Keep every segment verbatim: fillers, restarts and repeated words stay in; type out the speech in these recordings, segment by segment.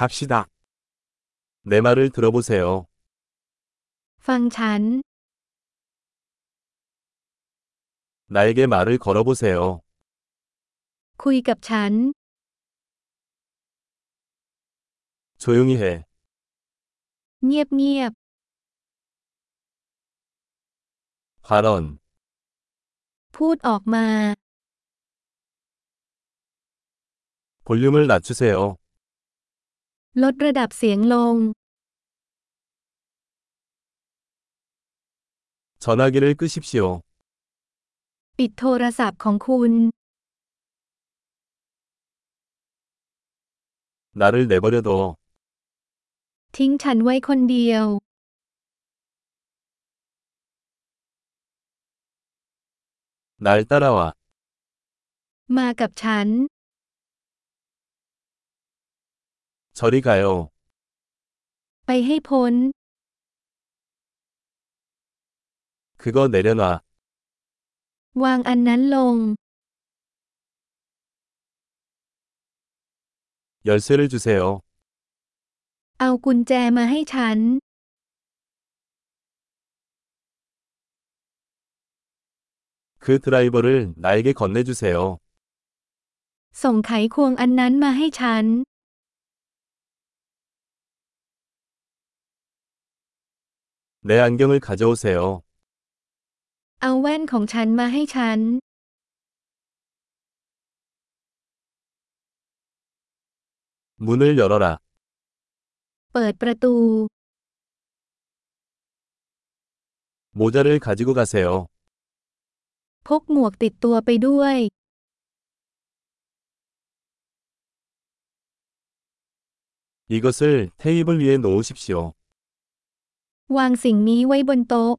갑시다. 내 말을 들어보세요. ฟังฉัน 나에게 말을 걸어보세요. คุยกับฉัน 조용히 해. เงียบเงียบ 발언. พูดออกมา 볼륨을 낮추세요. ลดระดับเสียงลง 전화기를 끄십시오. ปิดโทรศัพท์ของคุณ 나를 내버려둬. ทิ้งฉันไว้คนเดียว 날 따라와. มากับฉัน 저리 가요. ไปให้พ้น 그거 내려놔. วางอันนั้นลง 열쇠를 주세요. เอากุญแจมาให้ฉัน 그 드라이버를 나에게 건네주세요. ส่งไขควงอันนั้นมาให้ฉัน 내 안경을 가져오세요. เอาแว่นของฉันมาให้ฉัน 문을 열어라. เปิดประตู 모자를 가지고 가세요. พกหมวกติดตัวไปด้วย 이것을 테이블 위에 놓으십시오. วางสิ่งนี้ไว้บนโต๊ะ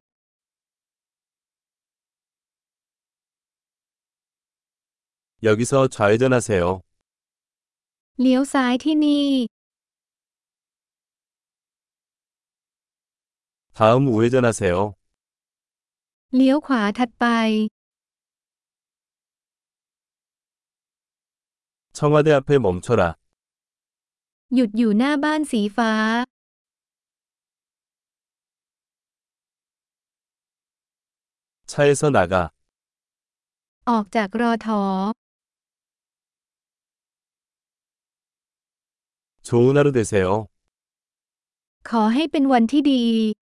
여기서 좌회전하세요. เลี้ยวซ้ายที่นี่ 다음 우회전하세요. เลี้ยวขวาถัดไป 청와대 앞에 멈춰라. หยุดอยู่หน้าบ้านสีฟ้า 차에서 나가. ออกจากรอถอ 좋은 하루 되세요. ขอให้เป็นวันที่ดี